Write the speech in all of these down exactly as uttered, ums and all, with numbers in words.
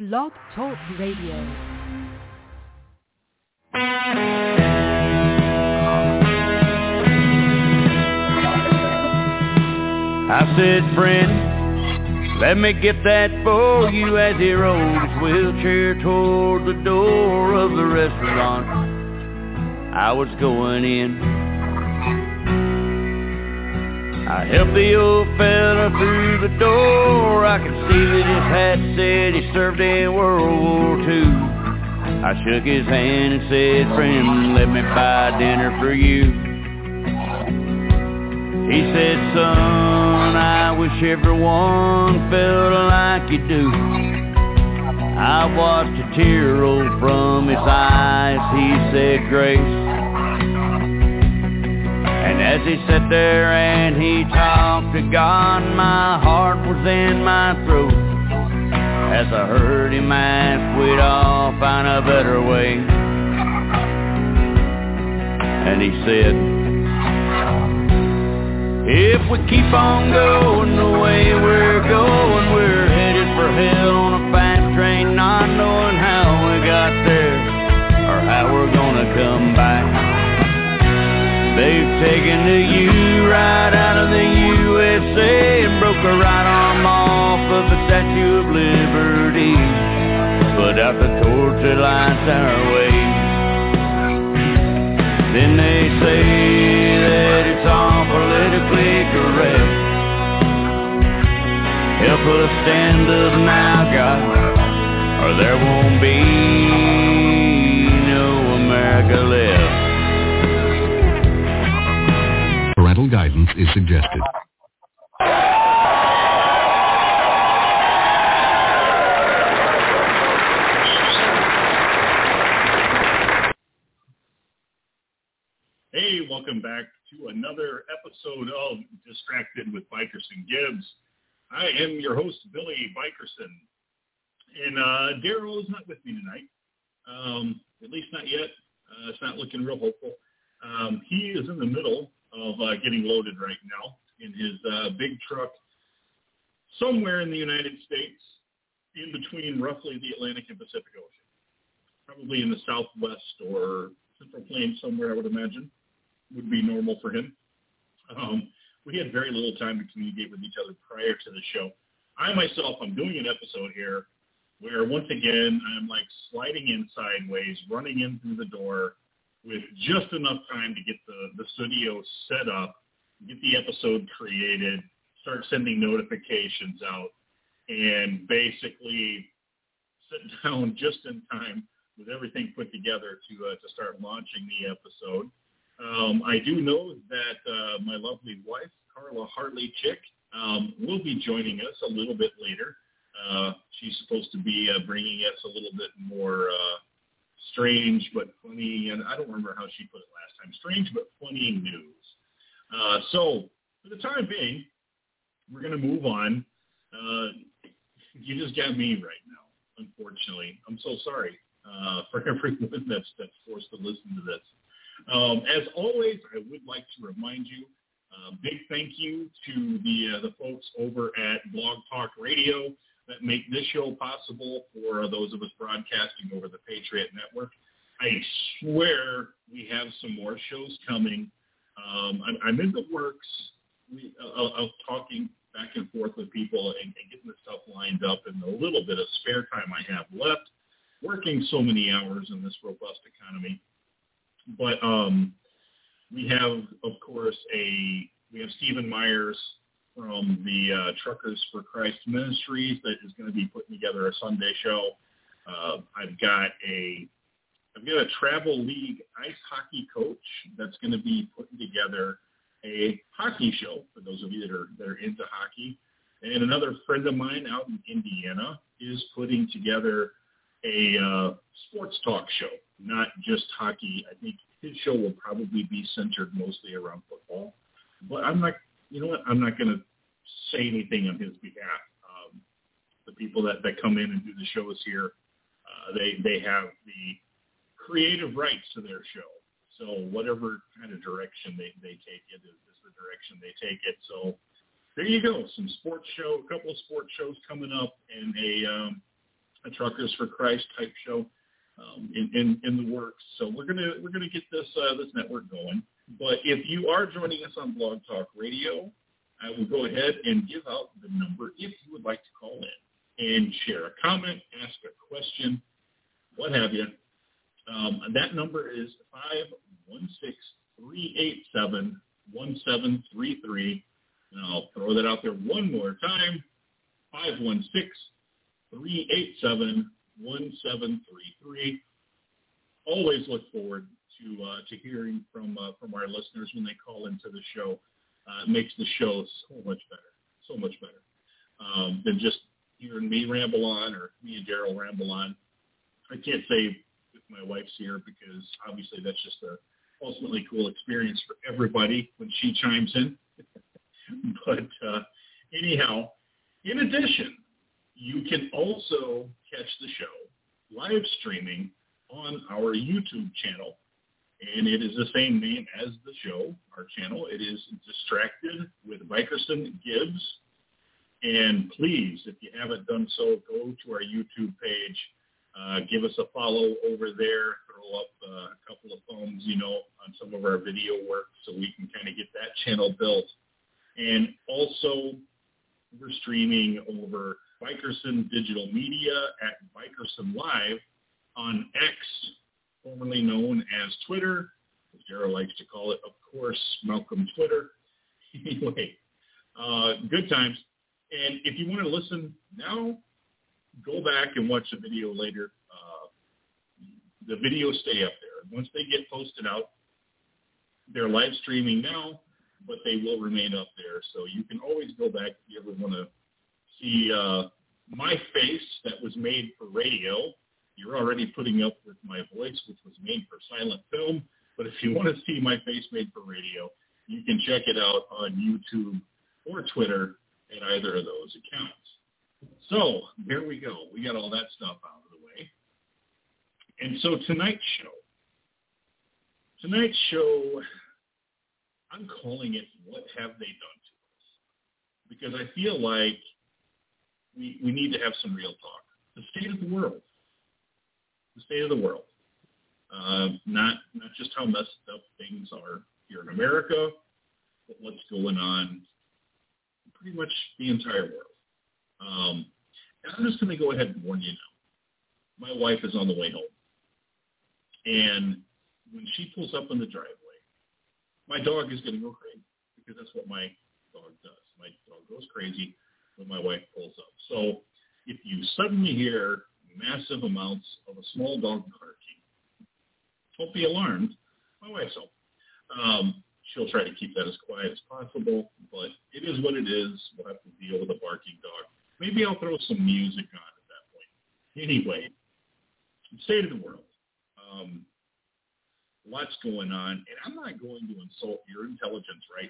Blog Talk Radio. I said, friend, let me get that for you, as he rolled his wheelchair toward the door of the restaurant I was going in. I helped the old fella through the door. I could see that his hat said he served in World War Two. I shook his hand and said, friend, let me buy dinner for you. He said, son, I wish everyone felt like you do. I watched a tear roll from his eyes. He said, grace. And as he sat there and he talked to God, my heart was in my throat as I heard him ask, we'd all find a better way. And he said, if we keep on going the way we're going, we're headed for hell on a fast train, not knowing how we got there or how we're gonna come back. They've taken the U right out of the U S A and broke the right arm off of the Statue of Liberty, put out the torch that lights our way. Then they say that it's all politically correct. Help us stand up now, God, or there won't be no America left. Parental guidance is suggested. Hey, welcome back to another episode of Distracted with Bikerson Gibbs. I am your host, Billy Bikerson. And uh, Daryl is not with me tonight, um, at least not yet. Uh, it's not looking real hopeful. Um, he is in the middle of uh, getting loaded right now in his uh, big truck somewhere in the United States, in between roughly the Atlantic and Pacific Ocean. Probably in the Southwest or Central Plains somewhere, I would imagine, would be normal for him. Um, we had very little time to communicate with each other prior to the show. I myself, I'm doing an episode here where, once again, I'm like sliding in sideways, running in through the door, with just enough time to get the, the studio set up, get the episode created, start sending notifications out, and basically sit down just in time with everything put together to uh, to start launching the episode. Um, I do know that uh, my lovely wife, Carla Hartley Chick, um, will be joining us a little bit later. Uh, she's supposed to be uh, bringing us a little bit more uh, strange but funny, and I don't remember how she put it last time, strange but funny news. Uh, so, for the time being, we're going to move on. Uh, you just got me right now, unfortunately. I'm so sorry uh, for everyone that's, that's forced to listen to this. Um, as always, I would like to remind you, uh, big thank you to the, uh, the folks over at Blog Talk Radio that make this show possible for those of us broadcasting over the Patriot Network. I swear we have some more shows coming. Um, I'm, I'm in the works we, uh, of talking back and forth with people and, and getting this stuff lined up in the little bit of spare time I have left, working so many hours in this robust economy. But um, we have, of course, a we have Stephen Myers from the uh, Truckers for Christ Ministries that is going to be putting together a Sunday show. Uh, I've got a I've got a travel league ice hockey coach that's going to be putting together a hockey show for those of you that are that are into hockey. And another friend of mine out in Indiana is putting together a uh, sports talk show, not just hockey. I think his show will probably be centered mostly around football. But I'm not, you know what, I'm not going to say anything on his behalf. Um, the people that, that come in and do the shows here, uh, they they have the creative rights to their show. So whatever kind of direction they, they take it is, is the direction they take it. So there you go, some sports show, a couple of sports shows coming up, and a um, a Truckers for Christ type show um, in, in in the works. So we're gonna we're gonna get this uh, this network going. But if you are joining us on Blog Talk Radio, I will go ahead and give out the number if you would like to call in and share a comment, ask a question, what have you. Um, that number is five one six, three eight seven, one seven three three. And I'll throw that out there one more time, five one six, three eight seven, one seven three three. Always look forward to uh, to hearing from uh, from our listeners when they call into the show. Uh, it makes the show so much better, so much better um, than just hearing me ramble on or me and Daryl ramble on. I can't say if my wife's here because obviously that's just a ultimately cool experience for everybody when she chimes in. But uh, anyhow, in addition, you can also catch the show live streaming on our YouTube channel. And it is the same name as the show, our channel. It is Distracted with Bikerson Gibbs. And please, if you haven't done so, go to our YouTube page. Uh, give us a follow over there. Throw up uh, a couple of thumbs, you know, on some of our video work so we can kind of get that channel built. And also, we're streaming over Bikerson Digital Media at Bikerson Live on X, formerly known as Twitter, as Daryl likes to call it, of course, Malcolm Twitter. Anyway, uh, good times. And if you want to listen now, go back and watch the video later. Uh, the videos stay up there. Once they get posted out, they're live streaming now, but they will remain up there. So you can always go back if you ever want to see uh, my face that was made for radio. You're already putting up with my voice, which was made for silent film. But if you want to see my face made for radio, you can check it out on YouTube or Twitter at either of those accounts. So there we go. We got all that stuff out of the way. And so tonight's show, tonight's show, I'm calling it What Have They Done to Us? Because I feel like we, we need to have some real talk. The state of the world. The state of the world. Uh, not not just how messed up things are here in America, but what's going on in pretty much the entire world. Um, and I'm just going to go ahead and warn you now. My wife is on the way home. And when she pulls up in the driveway, my dog is going to go crazy because that's what my dog does. My dog goes crazy when my wife pulls up. So if you suddenly hear massive amounts of a small dog barking, don't be alarmed. My wife's home. Um, she'll try to keep that as quiet as possible, but it is what it is. We'll have to deal with a barking dog. Maybe I'll throw some music on at that point. Anyway, state of the world. Um, lots going on, and I'm not going to insult your intelligence right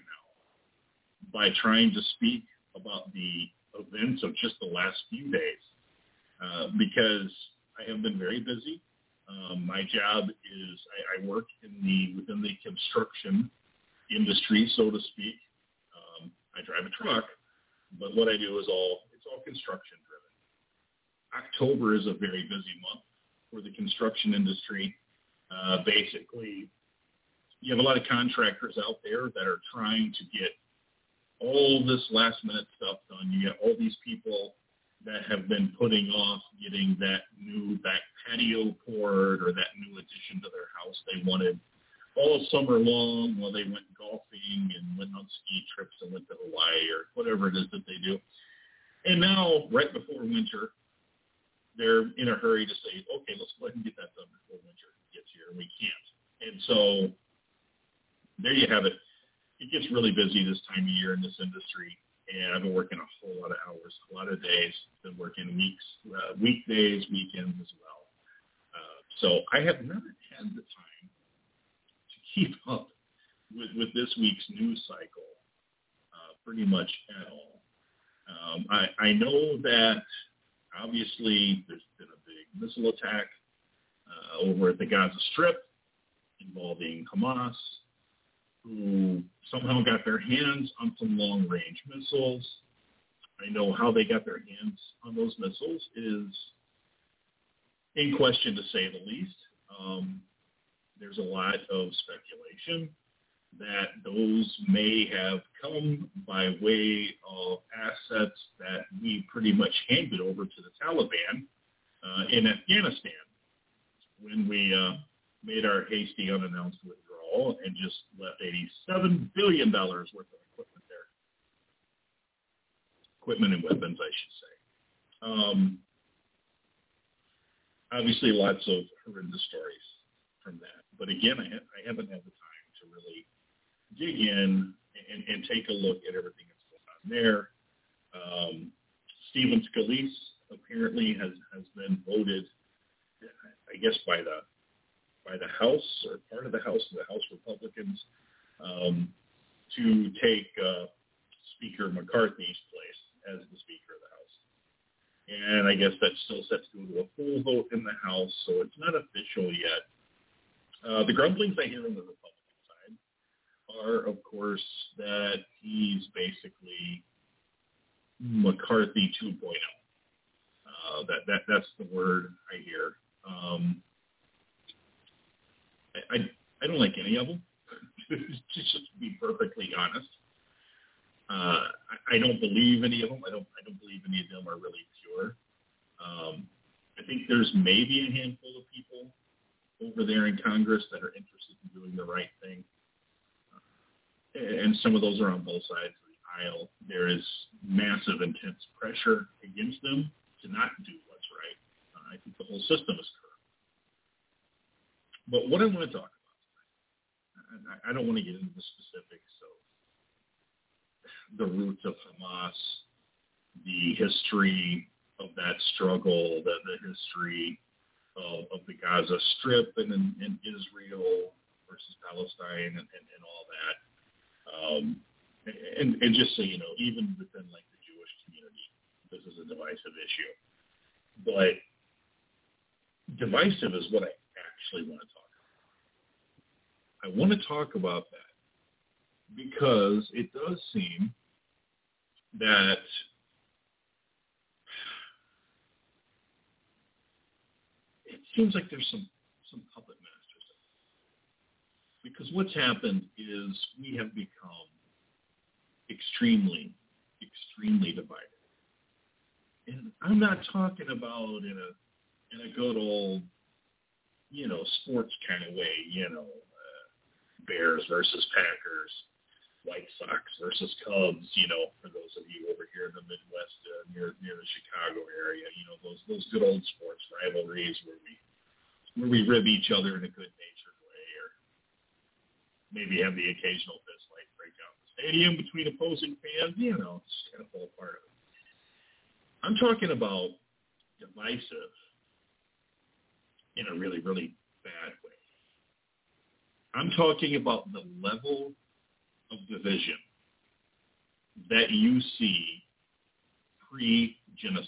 now by trying to speak about the events of just the last few days, uh, because I have been very busy. Um, my job is I, I work in the within the construction industry, so to speak. Um, I drive a truck, but what I do is all it's all construction driven. October is a very busy month for the construction industry. Uh, basically, you have a lot of contractors out there that are trying to get all this last minute stuff done. You get all these people that have been putting off getting that new back patio poured or that new addition to their house they wanted all summer long while they went golfing and went on ski trips and went to Hawaii or whatever it is that they do. And now, right before winter, they're in a hurry to say, okay, let's go ahead and get that done before winter gets here, and we can't. And so there you have it. It gets really busy this time of year in this industry. And I've been working a whole lot of hours, a lot of days. Been working weeks, uh, weekdays, weekends as well. Uh, so I have not had the time to keep up with, with this week's news cycle uh, pretty much at all. Um, I, I know that obviously there's been a big missile attack uh, over at the Gaza Strip involving Hamas, who somehow got their hands on some long-range missiles. I know how they got their hands on those missiles is in question, to say the least. Um, there's a lot of speculation that those may have come by way of assets that we pretty much handed over to the Taliban uh, in Afghanistan when we uh, made our hasty unannounced withdrawal and just left eighty-seven billion dollars worth of equipment there. Equipment and weapons, I should say. Um, obviously, lots of horrendous stories from that. But again, I, ha- I haven't had the time to really dig in and, and take a look at everything that's going on there. Um, Stephen Scalise apparently has, has been voted, I guess, by the by the House or part of the House, the House Republicans, um, to take uh, Speaker McCarthy's place as the Speaker of the House. And I guess that's still set to go to a full vote in the House, so it's not official yet. Uh, the grumblings I hear on the Republican side are, of course, that he's basically McCarthy two point oh. Uh, that that that's the word I hear. Um, I, I I don't like any of them. Just to be perfectly honest, uh, I, I don't believe any of them. I don't I don't believe any of them are really pure. Um, I think there's maybe a handful of people over there in Congress that are interested in doing the right thing, uh, and some of those are on both sides of the aisle. There is massive, intense pressure against them to not do what's right. Uh, I think the whole system is corrupt. But what I want to talk about tonight, I, I don't want to get into the specifics of the roots of Hamas, the history of that struggle, the, the history of, of the Gaza Strip and, and, and Israel versus Palestine and, and, and all that. Um, and, and just so you know, even within like the Jewish community, this is a divisive issue. But divisive is what I actually want to talk about. I want to talk about that because it does seem that it seems like there's some, some puppet masters. Because what's happened is we have become extremely, extremely divided. And I'm not talking about in a in a good old, you know, sports kind of way, you know, uh, Bears versus Packers, White Sox versus Cubs, you know, for those of you over here in the Midwest uh, near near the Chicago area, you know, those those good old sports rivalries where we where we rib each other in a good-natured way, or maybe have the occasional fist fight break out in the stadium between opposing fans, you know, it's kind of all part of it. I'm talking about divisive in a really, really bad way. I'm talking about the level of division that you see pre-genocide.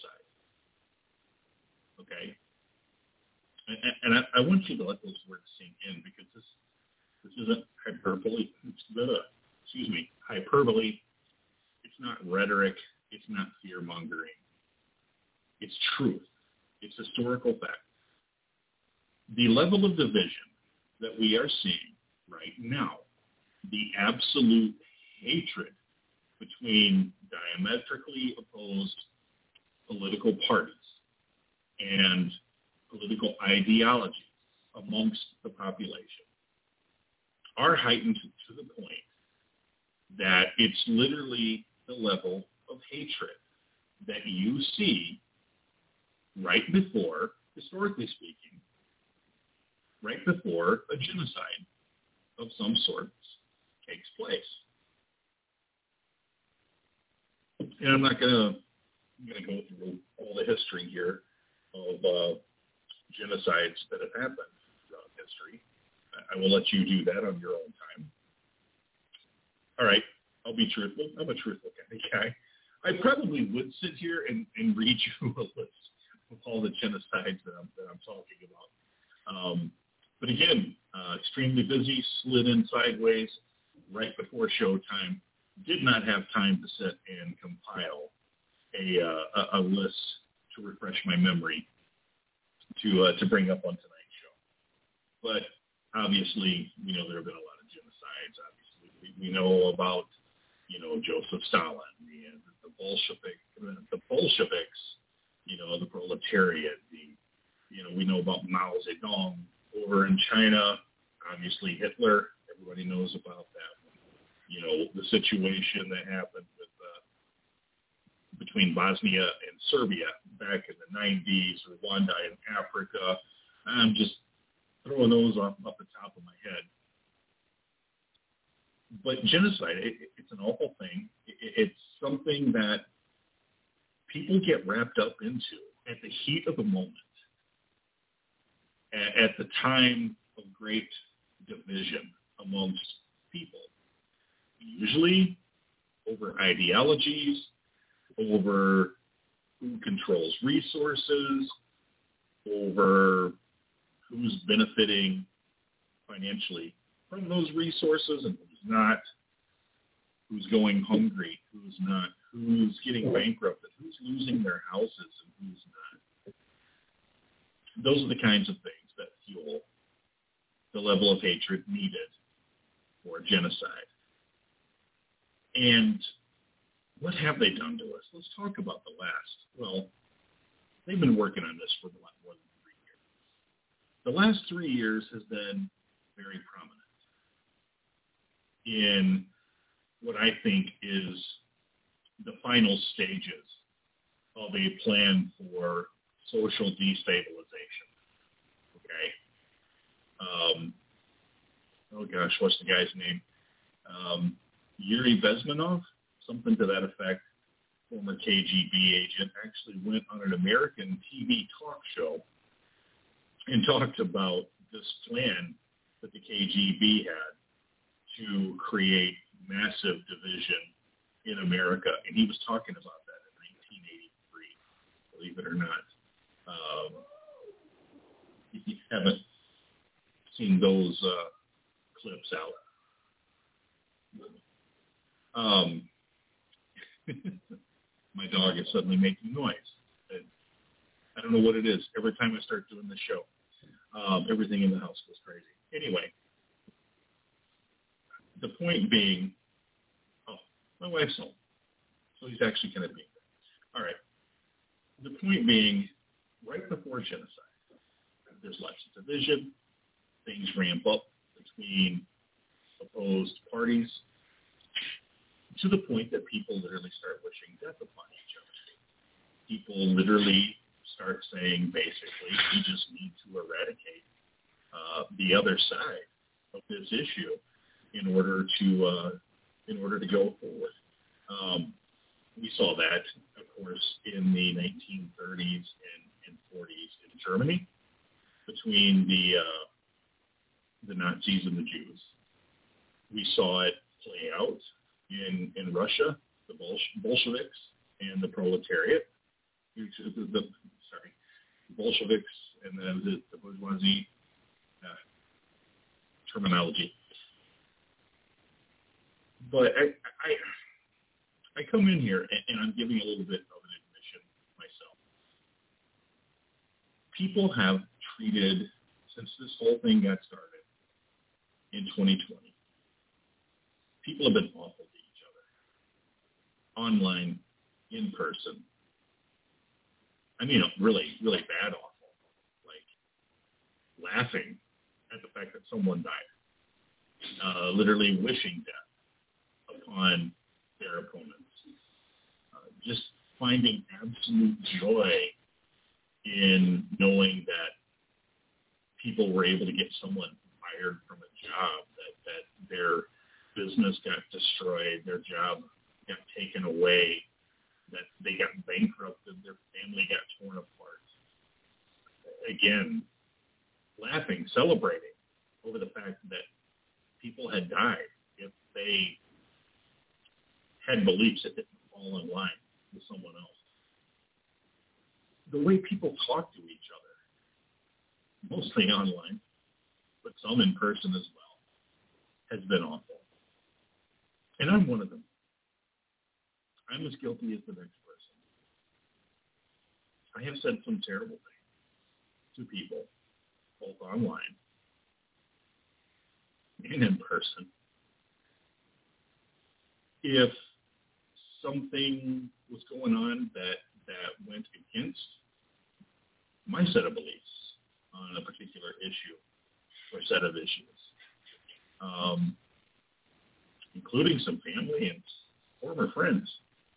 Okay? And, and I, I want you to let those words sink in because this this isn't hyperbole. It's the, excuse me, hyperbole. It's not rhetoric. It's not fear-mongering. It's truth. It's historical fact. The level of division that we are seeing right now, the absolute hatred between diametrically opposed political parties and political ideologies amongst the population are heightened to the point that it's literally the level of hatred that you see right before, historically speaking, right before a genocide of some sort takes place. And I'm not going to I'm going to go through all the history here of uh, genocides that have happened throughout history. I will let you do that on your own time. All right, I'll be truthful. I'm a truthful kind of guy. I probably would sit here and, and read you a list of all the genocides that I'm, that I'm talking about. Um, but again, uh, extremely busy, slid in sideways right before showtime. Did not have time to sit and compile a, uh, a, a list to refresh my memory to uh, to bring up on tonight's show. But obviously, you know, there have been a lot of genocides. Obviously, we, we know about, you know, Joseph Stalin, the, the Bolshevik, the Bolsheviks, you know, the proletariat. The, you know, we know about Mao Zedong over in China. Obviously, Hitler. Everybody knows about that one. You know, the situation that happened with uh, between Bosnia and Serbia back in the nineties, Rwanda in Africa. I'm just throwing those off, off the top of my head. But genocide, it, it's an awful thing. It, it's something that people get wrapped up into at the heat of the moment, at, at the time of great division amongst people, usually over ideologies, over who controls resources, over who's benefiting financially from those resources and who's not, who's going hungry, who's not, who's getting bankrupted, who's losing their houses and who's not. Those are the kinds of things that fuel the level of hatred needed for genocide. And what have they done to us? Let's talk about the last. Well, they've been working on this for a lot more than three years. The last three years has been very prominent in what I think is the final stages of a plan for social destabilization. Okay? Um, oh gosh, what's the guy's name? Um, Yuri Bezmenov, something to that effect, former K G B agent, actually went on an American T V talk show and talked about this plan that the K G B had to create massive division in America. And he was talking about that in nineteen eighty-three, believe it or not. Um, if you haven't seen those uh, clips out. Um, my dog is suddenly making noise. I don't know what it is. Every time I start doing the show, um, everything in the house goes crazy. Anyway, the point being, oh, my wife's home, so he's actually kind of being there. All right. The point being, right before genocide, there's lots of division. Things ramp up between opposed parties to the point that people literally start wishing death upon each other. People literally start saying, basically, we just need to eradicate uh, the other side of this issue in order to uh, in order to go forward. Um, we saw that, of course, in the nineteen thirties and, and forties in Germany between the uh, the Nazis and the Jews. We saw it play out in, in Russia, the Bolsh- Bolsheviks and the proletariat. The, the, the, sorry, the Bolsheviks and the, the, the bourgeoisie uh, terminology. But I, I, I come in here and, and I'm giving a little bit of an admission myself. People have treated, since this whole thing got started in twenty twenty, people have been awful to each other, online, in person. I mean, really, really bad awful, like laughing at the fact that someone died, uh, literally wishing death upon their opponents, uh, just finding absolute joy in knowing that people were able to get someone fired from a job, that, that their business got destroyed, their job got taken away, that they got bankrupted, their family got torn apart. Again, laughing, celebrating over the fact that people had died if they had beliefs that didn't fall in line with someone else. The way people talk to each other, mostly online, but some in person as well, has been awful. And I'm one of them. I'm as guilty as the next person. I have said some terrible things. to people, both online and in person, if something was going on that, that went against my set of beliefs on a particular issue or set of issues, um, including some family and former friends.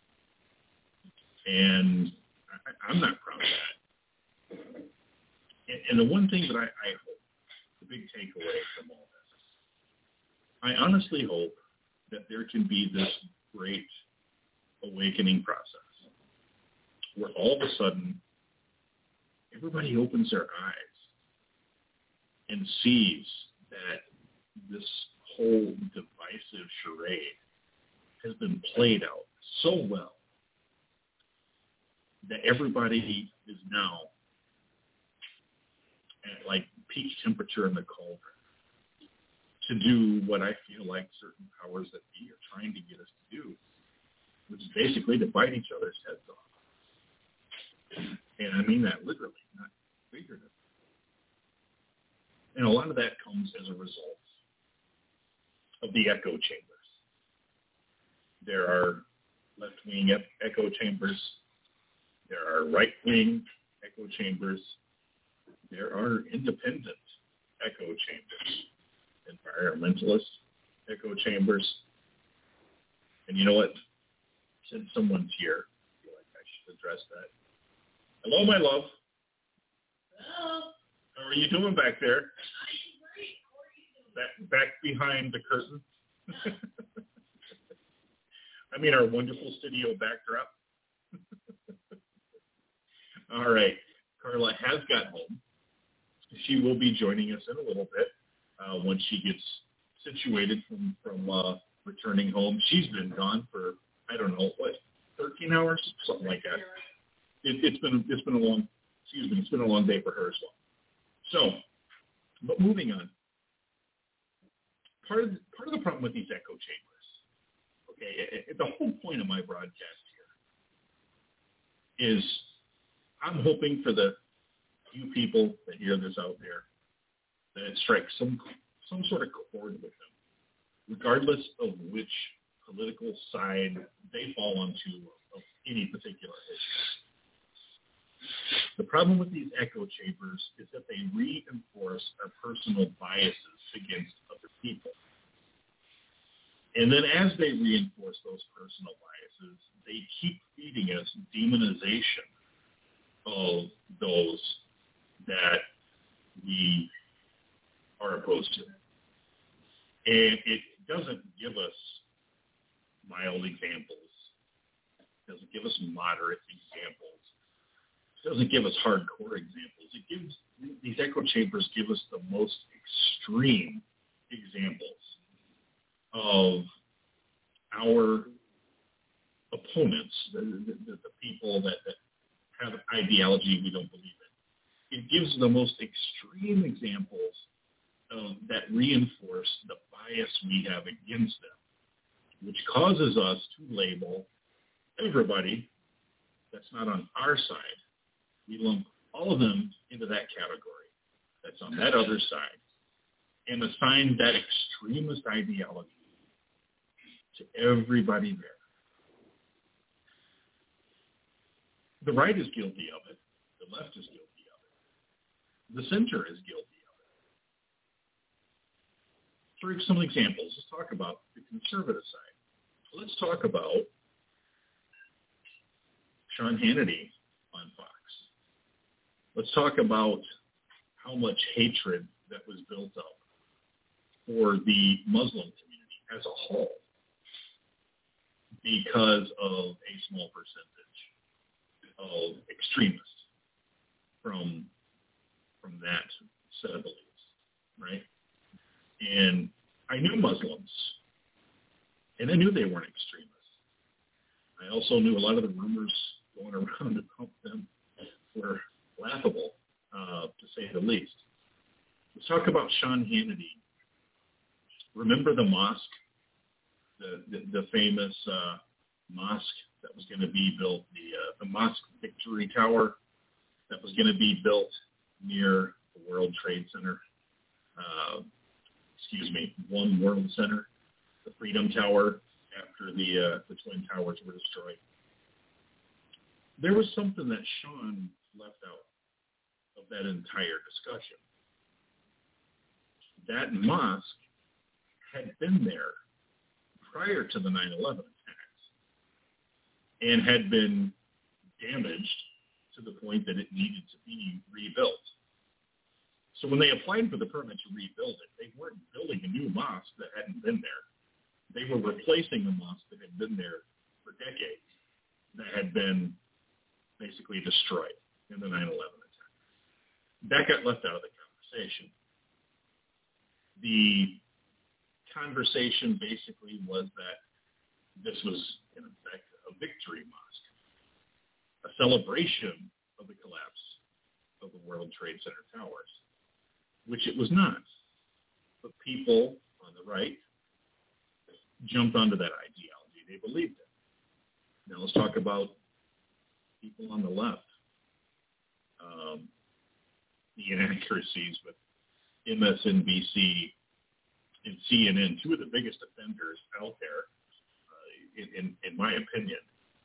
And I, I'm not proud of that. And, and the one thing that I, I hope, the big takeaway from all this, I honestly hope that there can be this great awakening process where all of a sudden everybody opens their eyes and sees that this whole divisive charade has been played out so well that everybody is now at like peak temperature in the cauldron to do what I feel like certain powers that be are trying to get us to do, which is basically to bite each other's heads off. And I mean that literally, not figuratively. And a lot of that comes as a result of the echo chambers. There are left-wing echo chambers. There are right-wing echo chambers. There are independent echo chambers, environmentalist echo chambers. And you know what? Since someone's here, I feel like I should address that. Hello, my love. Hello. How are you doing back there? I'm great. How are you doing? Back, back behind the curtain. I mean, our wonderful studio backdrop. All right. Carla has got home. She will be joining us in a little bit uh, once she gets situated from, from uh, returning home. She's been gone for, I don't know, what, thirteen hours? Something like that. It, it's been it's been a long, excuse me, it's been a long day for her as well. So, but moving on. Part of the, part of the problem with these echo chambers, okay, it, it, the whole point of my broadcast here is I'm hoping for the few people that hear this out there that it strikes some some sort of chord with them, regardless of which political side they fall onto of any particular issue. The problem with these echo chambers is that they reinforce our personal biases against other people. And then as they reinforce those personal biases, they keep feeding us demonization of those that we are opposed to. And it doesn't give us mild examples. It doesn't give us moderate examples. It doesn't give us hardcore examples. It gives, these echo chambers give us the most extreme examples of our opponents, the, the, the people that, that have ideology we don't believe in. It gives the most extreme examples of, that reinforce the bias we have against them, which causes us to label everybody that's not on our side. We lump all of them into that category that's on that other side and assign that extremist ideology to everybody there. The right is guilty of it. The left is guilty of it. The center is guilty of it. For some examples, let's talk about the conservative side. Let's talk about Sean Hannity on Fox. Let's talk about how much hatred that was built up for the Muslim community as a whole because of a small percentage of extremists from from that set of beliefs, right? And I knew Muslims, and I knew they weren't extremists. I also knew a lot of the rumors going around about them were laughable, uh, to say the least. Let's talk about Sean Hannity. Remember the mosque, the the, the famous uh, mosque that was going to be built, the uh, the Mosque Victory Tower that was going to be built near the World Trade Center, uh, excuse me, One World Center, the Freedom Tower, after the uh, the Twin Towers were destroyed. There was something that Sean left out of that entire discussion. That mosque had been there prior to the nine eleven attacks and had been damaged to the point that it needed to be rebuilt. So when they applied for the permit to rebuild it, they weren't building a new mosque that hadn't been there. They were replacing a mosque that had been there for decades, that had been basically destroyed in the nine eleven attack. That got left out of the conversation. The conversation basically was that this was, in effect, a victory mosque, a celebration of the collapse of the World Trade Center towers, which it was not. But people on the right jumped onto that ideology. They believed it. Now let's talk about people on the left. Um, the inaccuracies with M S N B C and C N N, two of the biggest offenders out there, uh, in, in, in my opinion.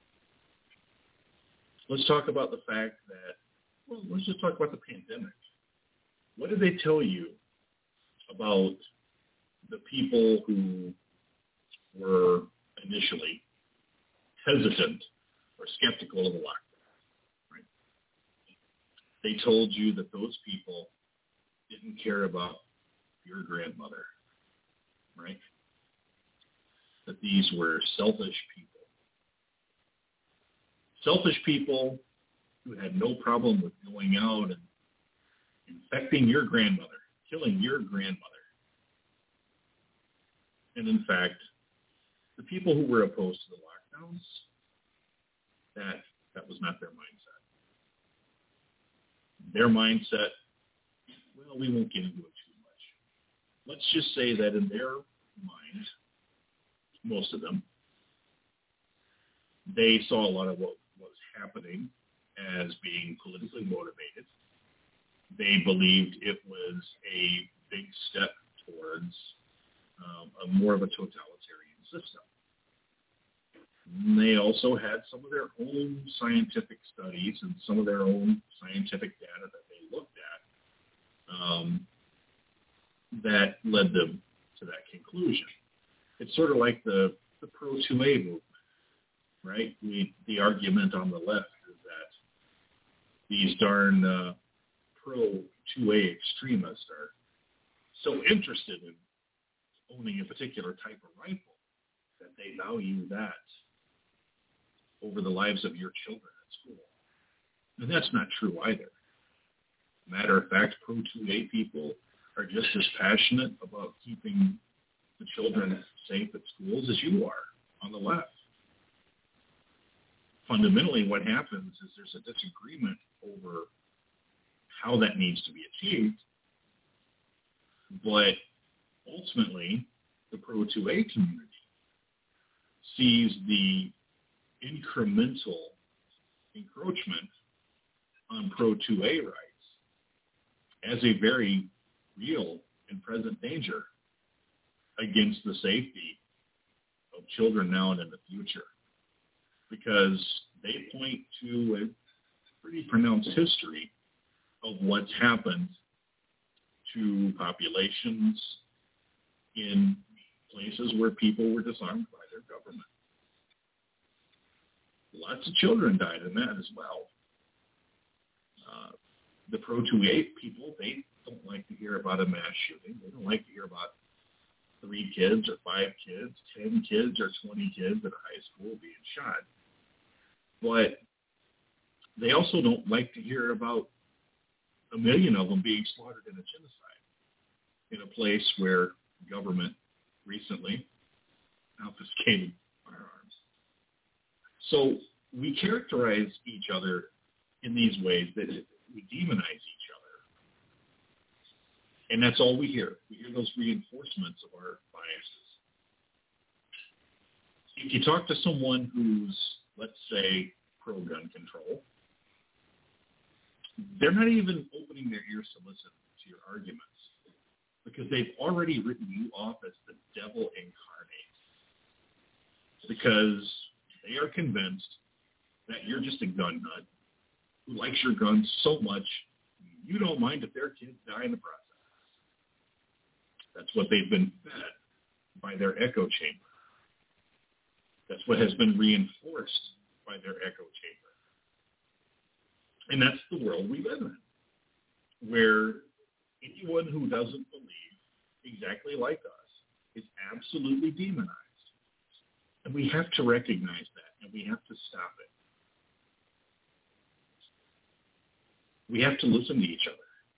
Let's talk about the fact that, well, let's just talk about the pandemic. What did they tell you about the people who were initially hesitant or skeptical of the lockdown? Right? They told you that those people didn't care about your grandmother, right? That these were selfish people. Selfish people who had no problem with going out and infecting your grandmother, killing your grandmother. And in fact, the people who were opposed to the lockdowns, that that was not their mindset. Their mindset, well, we won't get into it too much. Let's just say that in their mind, most of them, they saw a lot of what was happening as being politically motivated. They believed it was a big step towards um, a more of a totalitarian system. And they also had some of their own scientific studies and some of their own scientific data that they looked at um, that led them to that conclusion. It's sort of like the, the pro two A movement, right? We, the argument on the left is that these darn uh, pro two A extremists are so interested in owning a particular type of rifle that they value that over the lives of your children at school. And that's not true either. Matter of fact, pro two A people are just as passionate about keeping the children safe at schools as you are on the left. Fundamentally, what happens is there's a disagreement over how that needs to be achieved, but ultimately, the pro two A community sees the incremental encroachment on pro two A rights as a very real and present danger against the safety of children now and in the future, because they point to a pretty pronounced history of what's happened to populations in places where people were disarmed by their government. Lots of children died in that as well. Uh, the pro two A people, they don't like to hear about a mass shooting. They don't like to hear about three kids or five kids, ten kids or twenty kids at a high school being shot. But they also don't like to hear about a million of them being slaughtered in a genocide in a place where government recently confiscated firearms. So we characterize each other in these ways that we demonize each other. And that's all we hear. We hear those reinforcements of our biases. If you talk to someone who's, let's say, pro-gun control, they're not even opening their ears to listen to your arguments because they've already written you off as the devil incarnate because they are convinced that you're just a gun nut who likes your guns so much you don't mind if their kids die in the process. That's what they've been fed by their echo chamber. That's what has been reinforced by their echo chamber. And that's the world we live in, where anyone who doesn't believe exactly like us is absolutely demonized. And we have to recognize that, and we have to stop it. We have to listen to each other.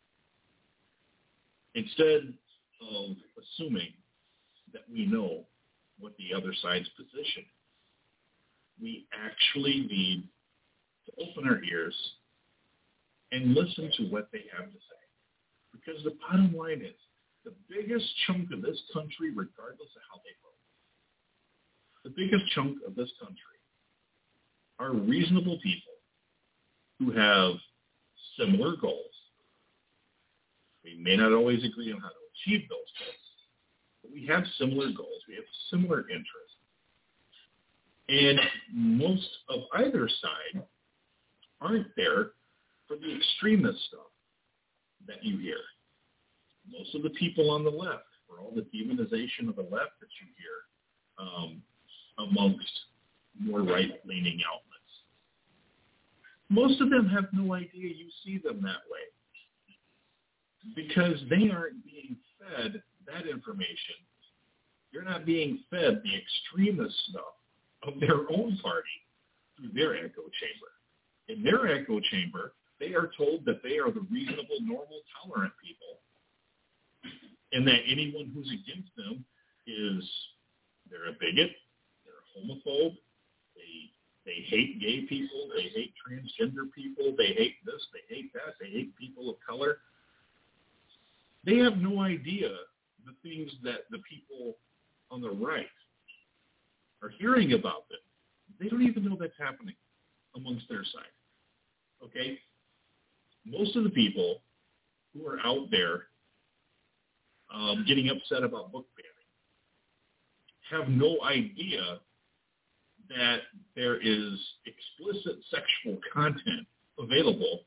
Instead of assuming that we know what the other side's position is, we actually need to open our ears and listen to what they have to say. Because the bottom line is, the biggest chunk of this country, regardless of how they vote, the biggest chunk of this country are reasonable people who have similar goals. We may not always agree on how to achieve those goals, but we have similar goals. We have similar interests. And most of either side aren't there for the extremist stuff that you hear. Most of the people on the left, for all the demonization of the left that you hear um, amongst more right-leaning outlets, most of them have no idea you see them that way because they aren't being fed that information. You're not being fed the extremist stuff of their own party through their echo chamber. In their echo chamber, they are told that they are the reasonable, normal, tolerant people, and that anyone who's against them is, they're a bigot, they're a homophobe, they they hate gay people, they hate transgender people, they hate this, they hate that, they hate people of color. They have no idea the things that the people on the right are hearing about them. They don't even know that's happening amongst their side. Okay? Most of the people who are out there um, getting upset about book banning have no idea that there is explicit sexual content available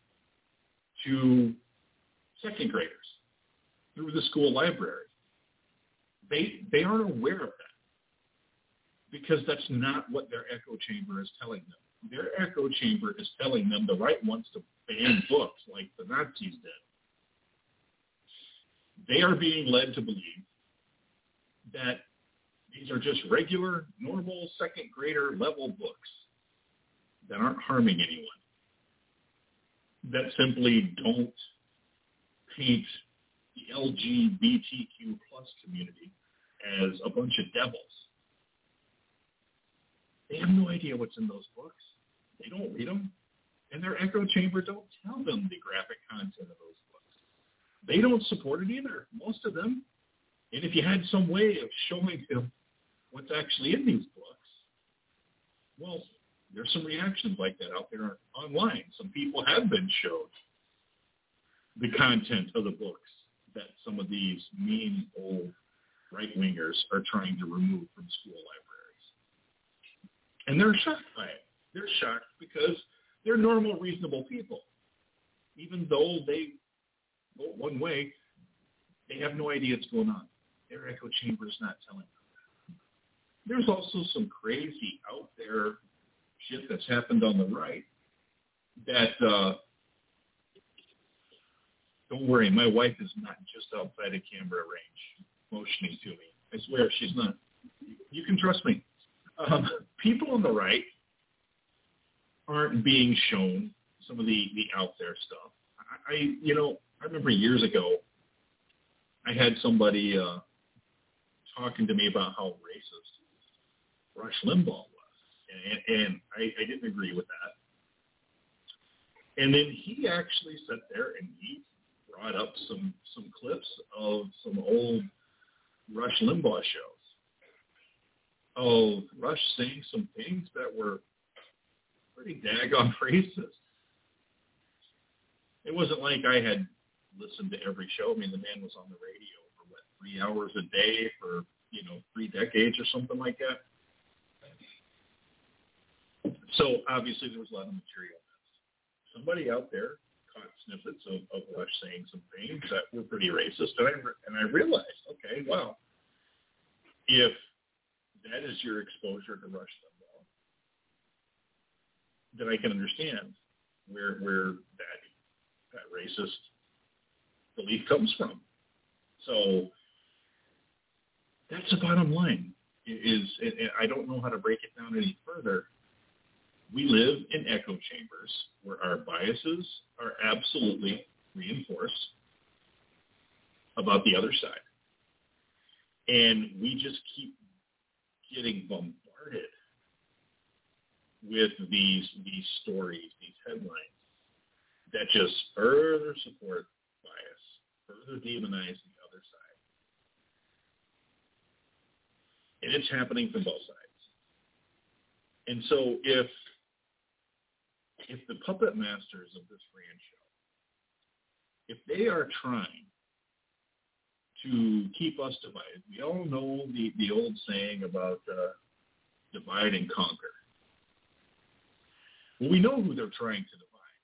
to second graders through the school library. They they aren't aware of that because that's not what their echo chamber is telling them. Their echo chamber is telling them the right wants to ban books like the Nazis did. They are being led to believe that these are just regular, normal, second grader level books that aren't harming anyone, that simply don't paint the L G B T Q plus community as a bunch of devils. They have no idea what's in those books. They don't read them. And their echo chamber don't tell them the graphic content of those books. They don't support it either, most of them. And if you had some way of showing them what's actually in these books, well, there's some reactions like that out there online. Some people have been showed the content of the books that some of these mean old right-wingers are trying to remove from school libraries. And they're shocked by it. They're shocked because they're normal, reasonable people. Even though they vote one way, they have no idea what's going on. Their echo chamber is not telling them that. There's also some crazy out there shit that's happened on the right that, uh, don't worry, my wife is not just outside of camera range motioning to me. I swear, she's not. You can trust me. Um, people on the right aren't being shown some of the, the out there stuff. I, I, you know, I remember years ago, I had somebody uh, talking to me about how racist Rush Limbaugh was, and, and I, I didn't agree with that. And then he actually sat there and he brought up some, some clips of some old Rush Limbaugh shows of Rush saying some things that were pretty daggone racist. it wasn't like I had listened to every show. I mean, the man was on the radio for, what, three hours a day for, you know, three decades or something like that. So, obviously, there was a lot of material. Somebody out there caught snippets of, of Rush saying some things that were pretty racist, and I, and I realized, okay, wow, if that is your exposure to Rush Limbaugh, then I can understand where where that that racist belief comes from. So that's the bottom line. Is, is I don't know how to break it down any further. We live in echo chambers where our biases are absolutely reinforced about the other side. And we just keep getting bombarded with these these stories, these headlines that just further support bias, further demonize the other side. And it's happening from both sides. And so if if the puppet masters of this Rand show, if they are trying to keep us divided, we all know the, the old saying about uh, divide and conquer. Well, we know who they're trying to divide.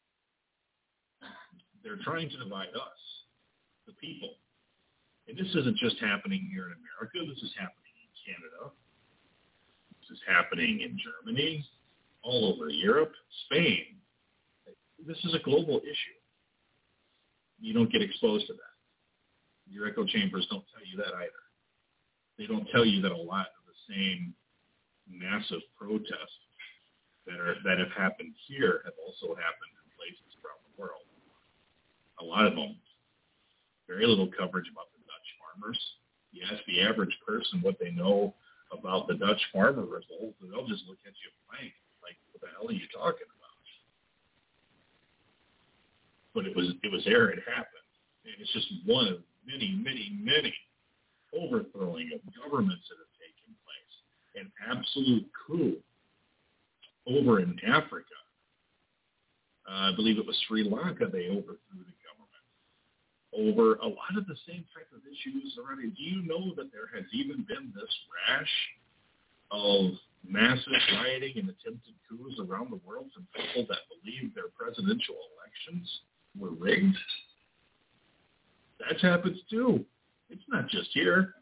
They're trying to divide us, the people. And this isn't just happening here in America. This is happening in Canada. This is happening in Germany, all over Europe, Spain. This is a global issue. You don't get exposed to that. Your echo chambers don't tell you that either. They don't tell you that a lot of the same massive protests that are that have happened here have also happened in places around the world. A lot of them. Very little coverage about the Dutch farmers. You ask the average person what they know about the Dutch farmer revolt, and they'll just look at you blank. Like, what the hell are you talking about? But it was it was there, it happened. And it's just one of many, many, many overthrowing of governments that have taken place. An absolute coup over in Africa. Uh, I believe it was Sri Lanka, they overthrew the government. Over a lot of the same type of issues already. Do you know that there has even been this rash of massive rioting and attempted coups around the world from people that believe their presidential elections were rigged? That happens too. It's not just here.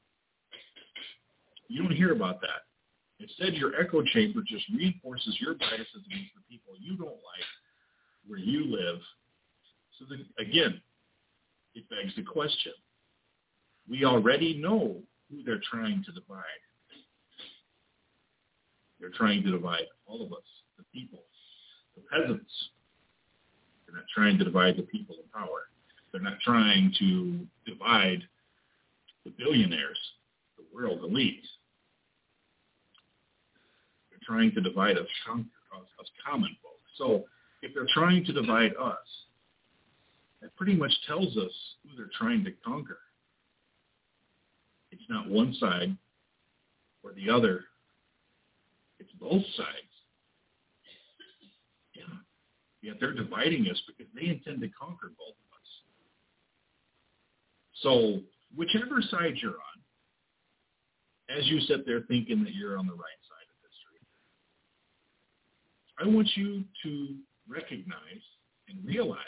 You don't hear about that. Instead, your echo chamber just reinforces your biases against the people you don't like where you live. So that, again, it begs the question. We already know who they're trying to divide. They're trying to divide all of us, the people, the peasants. They're not trying to divide the people in power. They're not trying to divide the billionaires, the world elite. They're trying to divide us, us common folks. So if they're trying to divide us, that pretty much tells us who they're trying to conquer. It's not one side or the other. It's both sides. Yeah. Yet they're dividing us because they intend to conquer both of us. So whichever side you're on, as you sit there thinking that you're on the right side of history, I want you to recognize and realize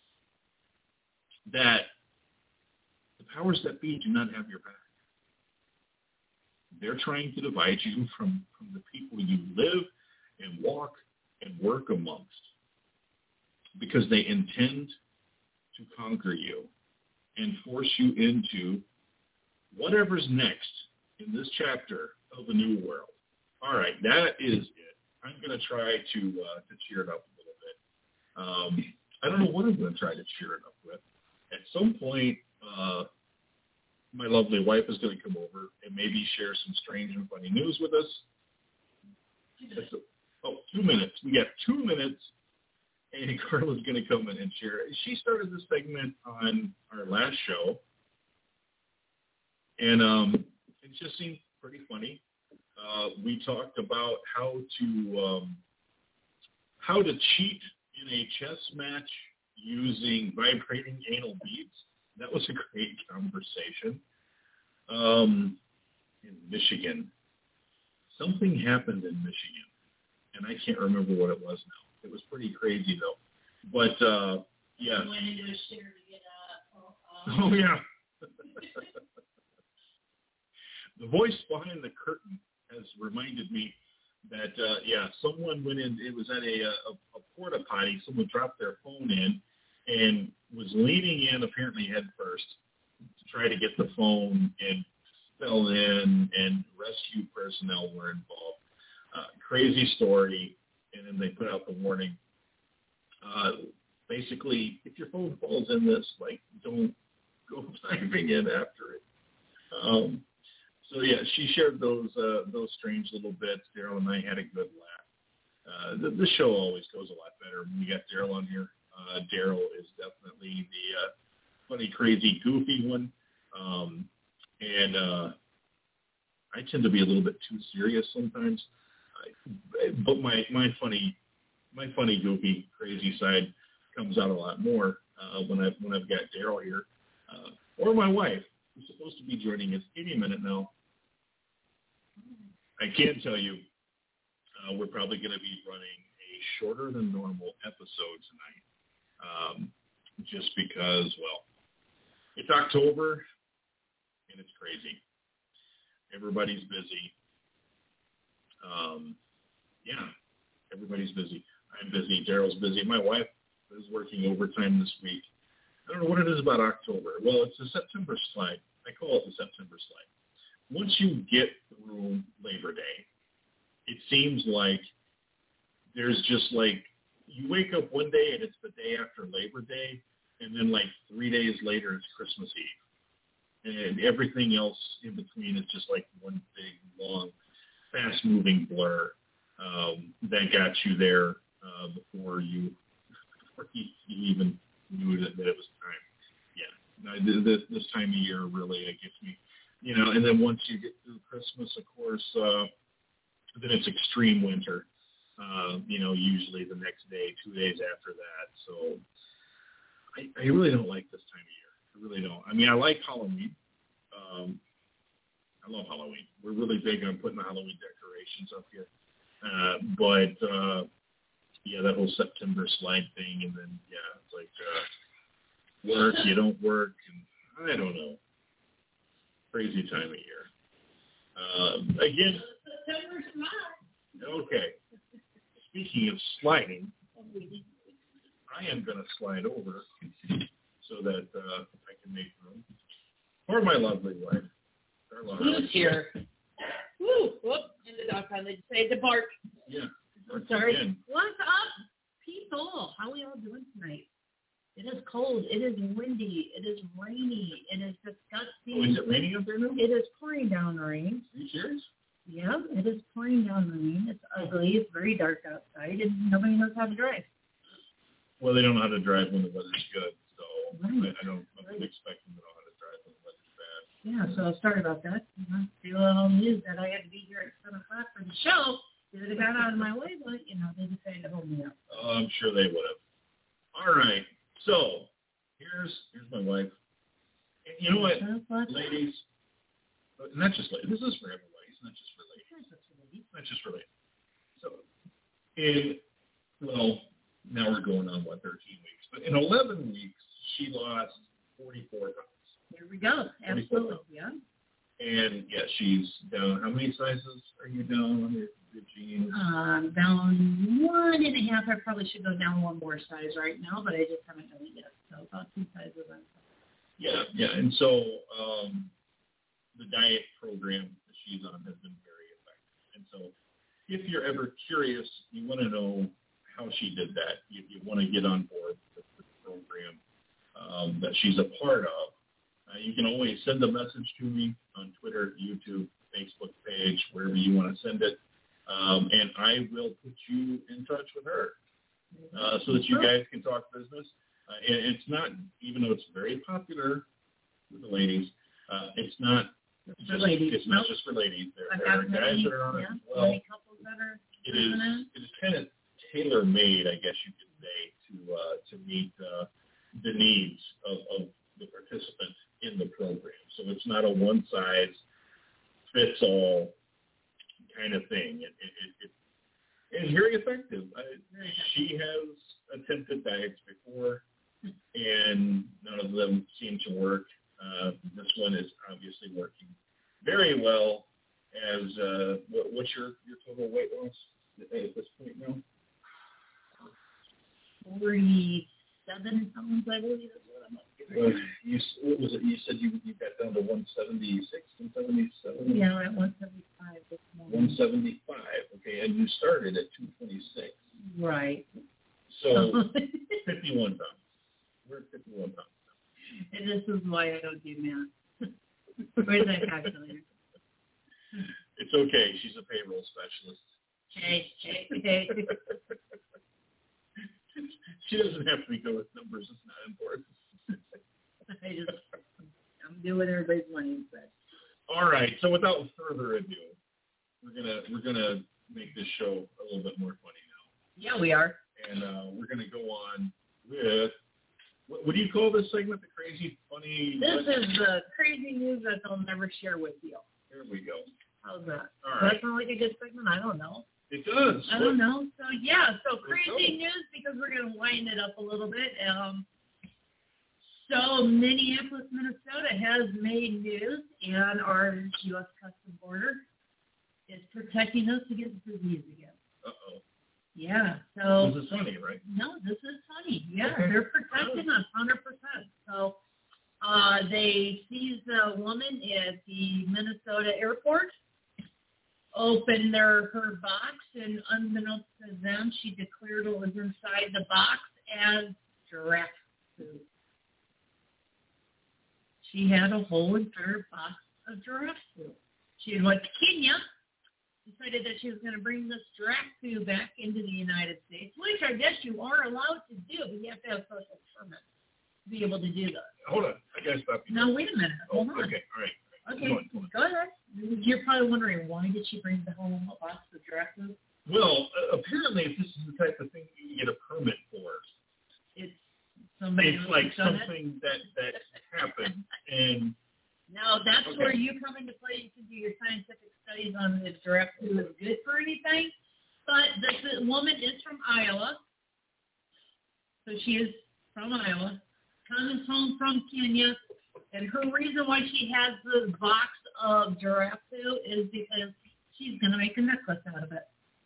that the powers that be do not have your back. They're trying to divide you from, from the people you live and walk and work amongst because they intend to conquer you and force you into whatever's next in this chapter of the new world. All right, that is it. I'm going to try to uh, to cheer it up a little bit. Um, I don't know what I'm going to try to cheer it up with. At some point, uh, my lovely wife is going to come over and maybe share some strange and funny news with us. A, oh, two minutes. We got two minutes, and Carla's going to come in and share. She started this segment on our last show, and um, it just seemed pretty funny. Uh, we talked about how to um, how to cheat in a chess match using vibrating anal beads. That was a great conversation. Um, in Michigan, something happened in Michigan, and I can't remember what it was now. It was pretty crazy, though. But, uh, yeah. I went into a share to get a... Uh, oh, yeah. The voice behind the curtain has reminded me that, uh, yeah, someone went in, it was at a, a, a porta potty, someone dropped their phone in and was leaning in apparently head first to try to get the phone, and fell in, and rescue personnel were involved. Uh, crazy story, and then they put out the warning. Uh, basically, if your phone falls in this, like, don't go diving in after it. Um, So yeah, she shared those uh, those strange little bits. Daryl and I had a good laugh. Uh, the, the show always goes a lot better when we got Daryl on here. Uh, Daryl is definitely the uh, funny, crazy, goofy one, um, and uh, I tend to be a little bit too serious sometimes. I, but my my funny my funny, goofy, crazy side comes out a lot more uh, when I when I've got Daryl here, uh, or my wife, who's supposed to be joining us any minute now. I can tell you, uh, we're probably going to be running a shorter than normal episode tonight, um, just because, well, it's October and it's crazy. Everybody's busy. Um, yeah, everybody's busy. I'm busy. Daryl's busy. My wife is working overtime this week. I don't know what it is about October. Well, it's the September slide. I call it the September slide. Once you get through Labor Day, it seems like there's just like, you wake up one day and it's the day after Labor Day, and then like three days later it's Christmas Eve. And everything else in between is just like one big, long, fast-moving blur um, that got you there uh, before you before you even knew that, that it was time. Yeah, this, this time of year really it gets me. You know, and then once you get through Christmas, of course, uh, then it's extreme winter, uh, you know, usually the next day, two days after that. So I, I really don't like this time of year. I really don't. I mean, I like Halloween. Um, I love Halloween. We're really big on putting the Halloween decorations up here. Uh, but, uh, yeah, that whole September slide thing, and then, yeah, it's like uh, work, you don't work, and I don't know. Crazy time of year. Um, again, okay. Speaking of sliding, I am going to slide over so that uh, I can make room for my lovely wife. Who's here? Woo! Whoop! And the dog finally decided to bark. Yeah. I'm sorry. Again. What's up, people? How are we all doing tonight? It is cold. It is windy. It is rainy. It is disgusting. Oh, is it raining up there now? It is pouring down rain. Are you serious? Yeah, it is pouring down rain. It's ugly. It's very dark outside, and nobody knows how to drive. Well, they don't know how to drive when the weather's good, so Right. I, I don't I don't Right. expect them to know how to drive when the weather's bad. Yeah, so sorry about that. You know, see a little news that I had to be here at seven o'clock for the show. They would have got out of my way, but, you know, they decided to hold me up. Oh, I'm sure they would have. All right. So, here's here's my wife. And you know what, ladies, not just ladies, this is for everybody, it's not just for ladies. It's not just for ladies. So, in, well, now we're going on, what, thirteen weeks. But in eleven weeks, she lost forty-four pounds. Here we go. Absolutely, yeah. And, yeah, she's down, how many sizes are you down on your, your jeans? Um, down one and a half. I probably should go down one more size right now, but I just haven't done it yet. So about two sizes on top. Yeah, yeah. And so um, the diet program that she's on has been very effective. And so if you're ever curious, you want to know how she did that, you, you want to get on board with the program um, that she's a part of, uh, you can always send a message to me on Twitter, YouTube, Facebook page, wherever you want to send it. Um, and I will put you in touch with her uh, so that you guys can talk business. Uh, and it's not, even though it's very popular with the ladies, uh, it's not It's just, for ladies. it's not Nope. just for ladies. There, I've there are got guys many, that are on it yeah, as well. many couples that are It is, doing it is kind of tailor-made, I guess you could say, to uh, to meet uh, the needs of, of the participant in the program. So it's not a one size fits all kind of thing. It, it, it, it's very effective. I, she has attempted diets before, and none of them seem to work. Uh, this one is obviously working very well. As uh, what, what's your, your total weight loss at this point now? forty-seven pounds, I believe. Well, you, what was it? You said you, you got down to one seventy-six, one seventy-seven? Yeah, we're at one seventy-five this morning. one seventy-five, okay, and you started at two twenty-six. Right. So fifty-one pounds. We're at fifty-one pounds now. And this is why I don't do math. Where's that calculator? It's okay. She's a payroll specialist. Hey, hey, hey. She doesn't have to go with numbers. It's not important. I just, I'm doing everybody's money instead. All right. So without further ado, we're gonna we're gonna make this show a little bit more funny now. Yeah, we are. And uh, we're gonna go on with what, what do you call this segment? The crazy funny. This is the crazy news that they'll never share with you. There we go. How's that? All Does right. that sound like a good segment? I don't know. It does. I don't know. So yeah, so Let's crazy go. news because we're gonna wind it up a little bit. Um, so Minneapolis, Minnesota has made news, and our U S Customs border is protecting us against disease again. Uh oh. Yeah. So This is funny, right? no, this is funny. Yeah, Okay. they're protecting us one hundred percent. So uh, they seized a woman at the Minnesota airport. Opened their her box, and unbeknownst to them, she declared what was inside the box as giraffe food. She had a whole entire box of giraffe food. She went to Kenya, decided that she was going to bring this giraffe food back into the United States, which I guess you are allowed to do, but you have to have a special permit to be able to do that. Hold on. I gotta stop you. Now, wait a minute. Oh, Hold on. okay. All right. Okay, Go on, go on. go ahead. You're probably wondering, why did she bring the whole box of giraffe food? Well, uh, apparently, if this is the type of thing you get a permit for, It's somebody it's else like has done it. something that that happened, and No, that's Okay. where you come into play. You can do your scientific studies on if giraffe food is good for anything. But this woman is from Iowa, so she is from Iowa, comes home from Kenya, and her reason why she has this box of giraffe food is because she's going to make a necklace out of it.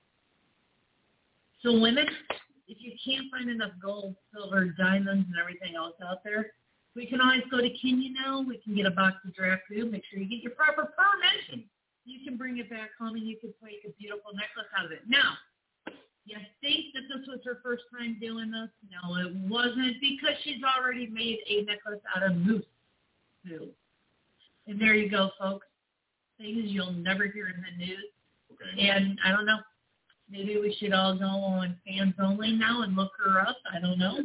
So women, if you can't find enough gold, silver, diamonds, and everything else out there, we can always go to Kenya now. We can get a box of giraffe food. Make sure you get your proper permit. You can bring it back home, and you can make a beautiful necklace out of it. Now, you think that this was her first time doing this? No, it wasn't, because she's already made a necklace out of moose food. And there you go, folks. Things you'll never hear in the news. okay. And I don't know. Maybe we should all go on Fans Only now and look her up. I don't know.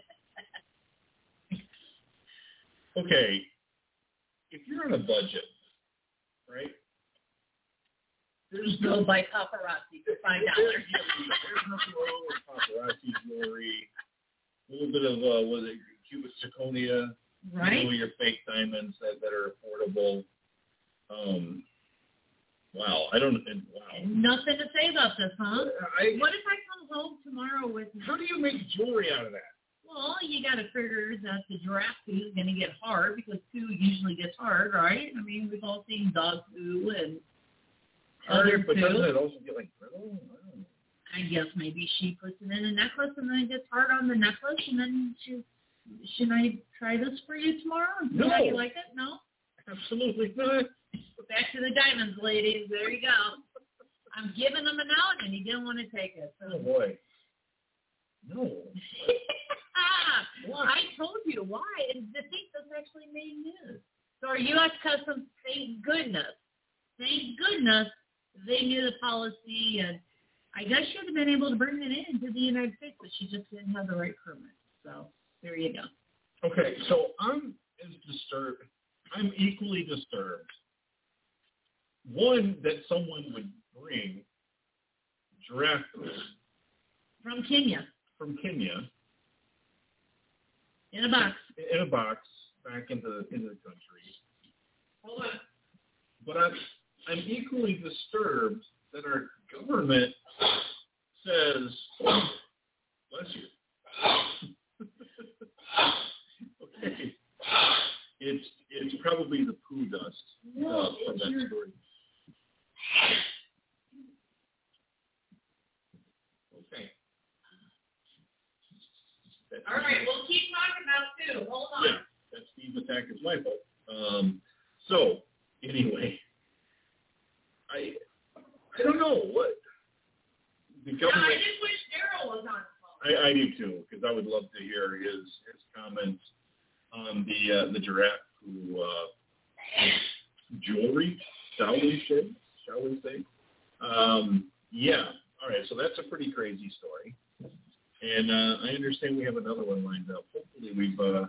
Okay, if you're on a budget, right? There's Go buy paparazzi for five dollars. There's nothing wrong with paparazzi jewelry. A little bit of uh, what is it, Cuba zirconia, Right? you know, your fake diamonds that, that are affordable. Um, wow, I don't. And wow. Nothing to say about this, huh? I, What if I come home tomorrow with, how do you make jewelry out of that? well, you got to figure that the giraffe poo is going to get hard, because poo usually gets hard, right? I mean, we've all seen dog poo and other Hard, but doesn't poo. it also get like brittle? I don't know. I guess maybe she puts it in a necklace and then it gets hard on the necklace, and then she, should I try this for you tomorrow and see how No. you like it? No? Absolutely not. Back to the diamonds, ladies. There you go. I'm giving him an out, and he didn't want to take it. Oh So. boy. No. ah, Why? I told you why. And the thing that's actually made news. So our U S Customs, thank goodness, thank goodness, they knew the policy, and I guess she would have been able to bring it into the United States, but she just didn't have the right permit. So there you go. Okay, so I'm as disturbed. I'm equally disturbed. One, that someone would bring giraffe food From Kenya. from Kenya In a box. In a box, back into into the country. Hold on. But I'm I'm equally disturbed that our government says, bless you. Okay. It's it's probably the poo dust uh, from that story. Okay. That's All right, we'll keep talking about too. Hold on. Yeah, that's Steve's attack is my fault. Um, so anyway, I I don't know what the government. Yeah, I just wish Daryl was on the phone. I, I do too, because I would love to hear his his comments on the uh, the giraffe who uh, jewelry, shall we say? Shall we say? Um, yeah. All right. So that's a pretty crazy story, and uh, I understand we have another one lined up. Hopefully, we've. Uh...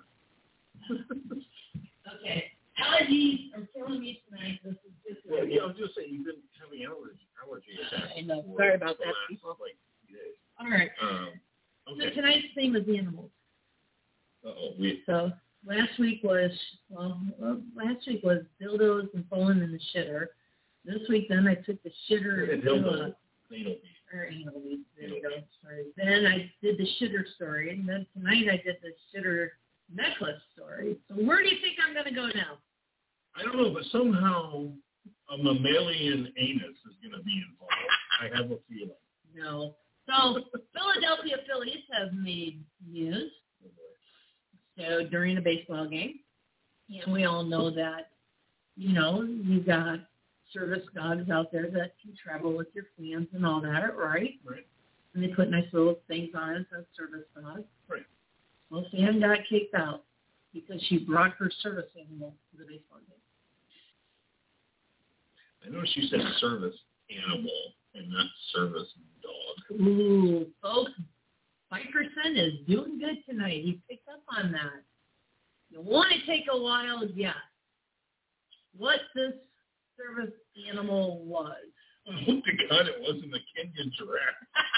Okay. Allergies are killing me tonight. This is just. Well, yeah, I was just saying you've been having allergy allergy attacks. I know. for Sorry about the that, last, people. Like, days. All right. Um, okay. So tonight's theme is animals. Uh oh. We. So last week was well, well, last week was dildos and falling in the shitter. This week, then I took the shitter And to dildo. a, Anal bead. or anal bead. There you go. Sorry. Then I did the shitter story, and then tonight I did the shitter necklace story. So where do you think I'm going to go now? I don't know, but somehow a mammalian anus is going to be involved. I have a feeling. No. So Philadelphia Phillies have made news. So during a baseball game, and we all know that, you know, you've got service dogs out there that can travel with your fans and all that, right? Right. And they put nice little things on it, so service dog. Right. Well, Sam got kicked out because she brought her service animal to the baseball game. I know she said service animal and not service dog. Ooh, folks, Bikerson is doing good tonight. He picked up on that. You want to take a wild guess what this service animal was? I hope to God it wasn't the Kenyan giraffe.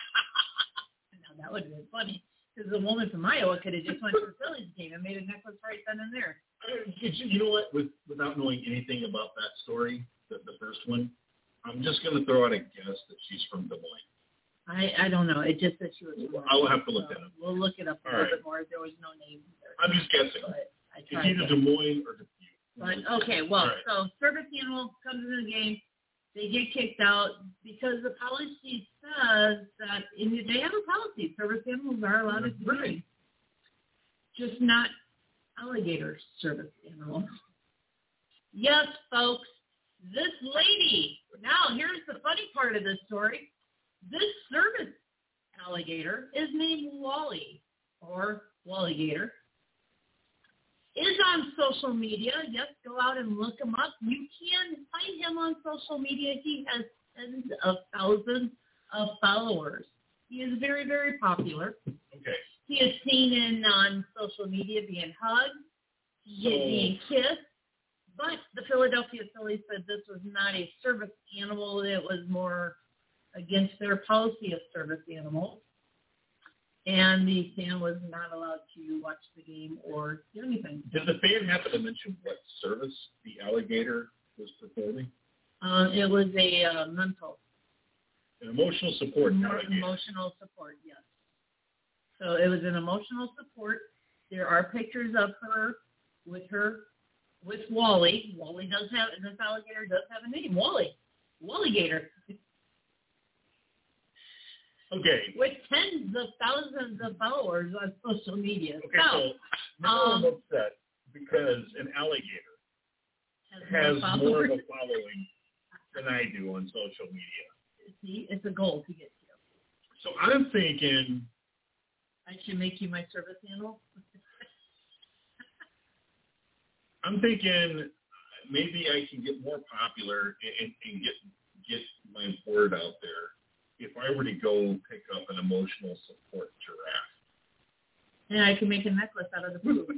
Now, that would have been funny, because the woman from Iowa could have just went to the Phillies game and made a necklace right then and there. I, you know what? With, without knowing anything about that story, the, the first one, I'm just going to throw out a guess that she's from Des Moines. I, I don't know. It just said she was from I'll have to look so that up. We'll look it up a All little right. bit more. There was no name there. I'm just guessing. But I It's tried either to. Des Moines or Dubuque. But, okay, well, Right. so service animal comes in the game. They get kicked out because the policy says that in, they have a policy. Service animals are allowed to be Right. just not alligator service animals. Yes, folks, this lady, now here's the funny part of this story. This service alligator is named Wally, or Walligator, is on social media. Yes, go out and look him up. You can find him on social media. He has tens of thousands of followers. He is very, very popular. Okay. He is seen in on social media being hugged, So- being kissed. But the Philadelphia Phillies said this was not a service animal. It was more against their policy of service animals. And the fan was not allowed to watch the game or do anything. Did the fan happen to mention what service the alligator was performing? Uh, it was a uh, mental, An emotional support emo- alligator. emotional support, yes. So it was an emotional support. There are pictures of her with her, with Wally. Wally does have, this alligator does have a name, Wally. Walligator. Okay. With tens of thousands of followers on social media. Okay, so, so now um, I'm upset because an alligator has no more of followers. a following than I do on social media. See, it's a goal to get to. So I'm thinking, I should make you my service animal. I'm thinking maybe I can get more popular and, and get get my word out there if I were to go pick up an emotional support giraffe. And I can make a necklace out of the poop.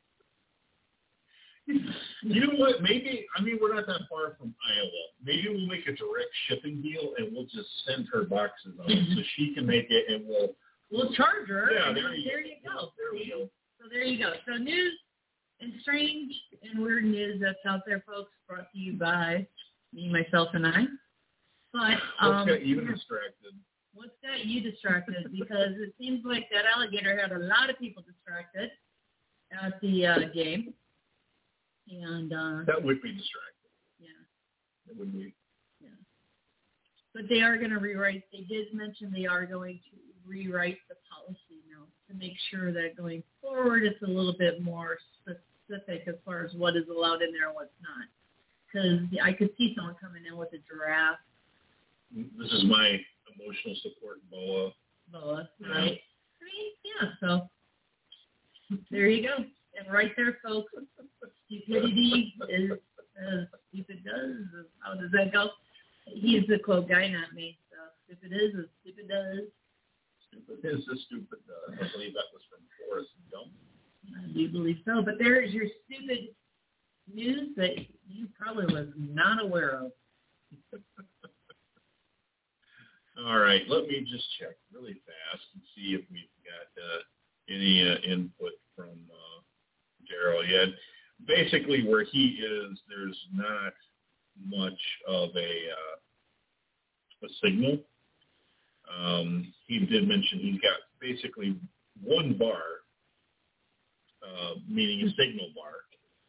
You know what? Maybe, I mean, we're not that far from Iowa. Maybe we'll make a direct shipping deal and we'll just send her boxes on it so she can make it and we'll. We'll charge her. Yeah, and there then you there go. you go. There we go. So there you go. So news and strange and weird news that's out there, folks, brought to you by me, myself, and I. But um, what's got you distracted? What's got you distracted? Because it seems like that alligator had a lot of people distracted at the uh, game. And uh, that would be distracting. Yeah. That would be. Yeah. But they are going to rewrite. They did mention they are going to rewrite the policy now to make sure that going forward it's a little bit more specific as far as what is allowed in there and what's not. Because I could see someone coming in with a giraffe. This is my emotional support boa. Boa, right? I mean, yeah, so there you go. And right there, folks, stupidity is as stupid does. How does that go? He's the quote guy, not me. So stupid is as stupid does. Stupid is as stupid does. I believe that was from Forrest Gump. I do believe so. But there is your stupid news that you probably was not aware of. All right, let me just check really fast and see if we've got uh, any uh, input from uh, Daryl yet. Basically, where he is, there's not much of a uh, a signal. Um, he did mention he's got basically one bar, uh, meaning a signal bar.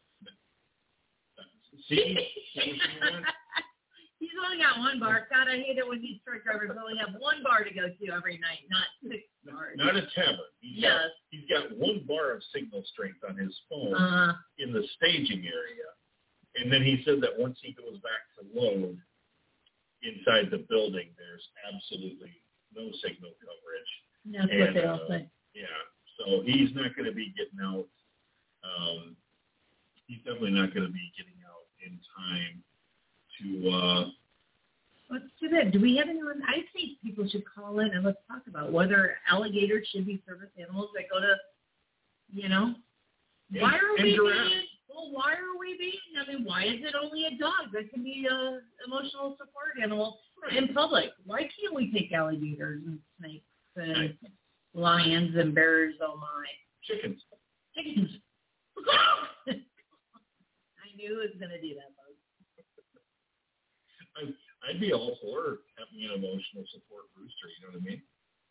See? See He's only got one bar. God, I hate it when these truck drivers only have one bar to go to every night, not six bars. Not a tavern. He's yes. Got, he's got one bar of signal strength on his phone uh, in the staging area. And then he said that once he goes back to load inside the building, there's absolutely no signal coverage. That's and, what they all uh, say. Yeah. So he's not going to be getting out. Um, he's definitely not going to be getting out in time to uh let's do that. Do we have anyone? I think people should call in and let's talk about whether alligators should be service animals that go to, you know, and, why are and we giraffes. being, well, why are we being, I mean, why is it only a dog that can be a emotional support animal in public? Why can't we take alligators and snakes and Right. lions and bears? Oh my. Chickens. Chickens. I knew it was going to do that, folks. I'd, I'd be all for having an emotional support rooster, you know what I mean?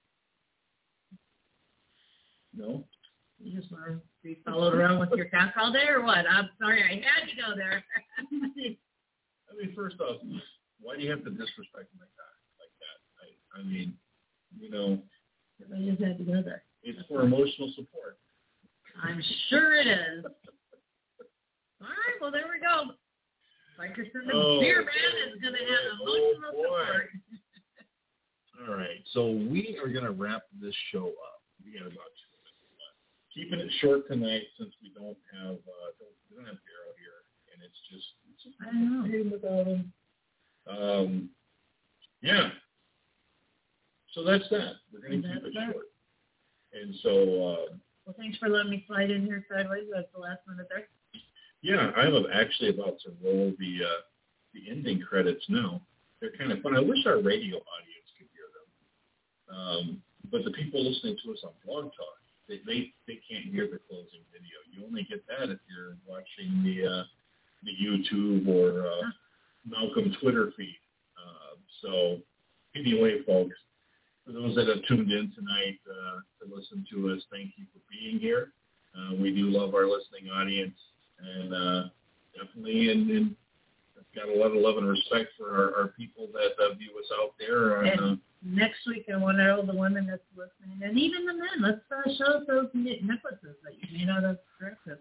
No? You just want to be followed around with your cock all day or what? I'm sorry, I had to go there. I mean, first off, why do you have to disrespect my cock like that? I, I mean, you know, I just had to go there. it's for emotional support. I'm sure it is. All right, well, there we go. Bikerson, the Oh, beer man, is going to have emotional oh, boy. support. All right, so we are going to wrap this show up. We got about two minutes left. Keeping it short tonight since we don't have uh, don't, we don't have Daryl here, and it's just it's just I know. without him. Um, yeah. So that's that. We're going to keep it that. short. And so, uh, Well, thanks for letting me slide in here sideways. That's the last minute there. yeah, I'm actually about to roll the uh, the ending credits now. They're kind of fun. I wish our radio audience could hear them. Um, but the people listening to us on Blog Talk, they, they, they can't hear the closing video. You only get that if you're watching the uh, the YouTube or uh, Malcolm Twitter feed. Uh, so anyway, folks, for those that have tuned in tonight uh, to listen to us, thank you for being here. Uh, we do love our listening audience, and uh, definitely and, and got a lot of love and respect for our, our people that uh, view us out there. On, And uh, next week, I want all the women that's listening, and even the men, let's uh, show us those necklaces that you made out of dresses.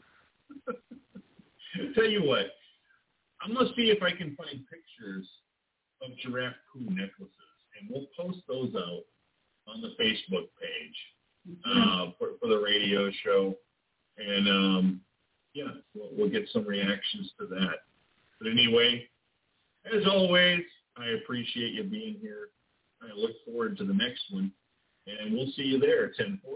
Tell you what, I'm going to see if I can find pictures of giraffe poo necklaces, and we'll post those out on the Facebook page uh, for, for the radio show. And, um, yeah, we'll, we'll get some reactions to that. But anyway, as always, I appreciate you being here. I look forward to the next one, and we'll see you there at ten forty.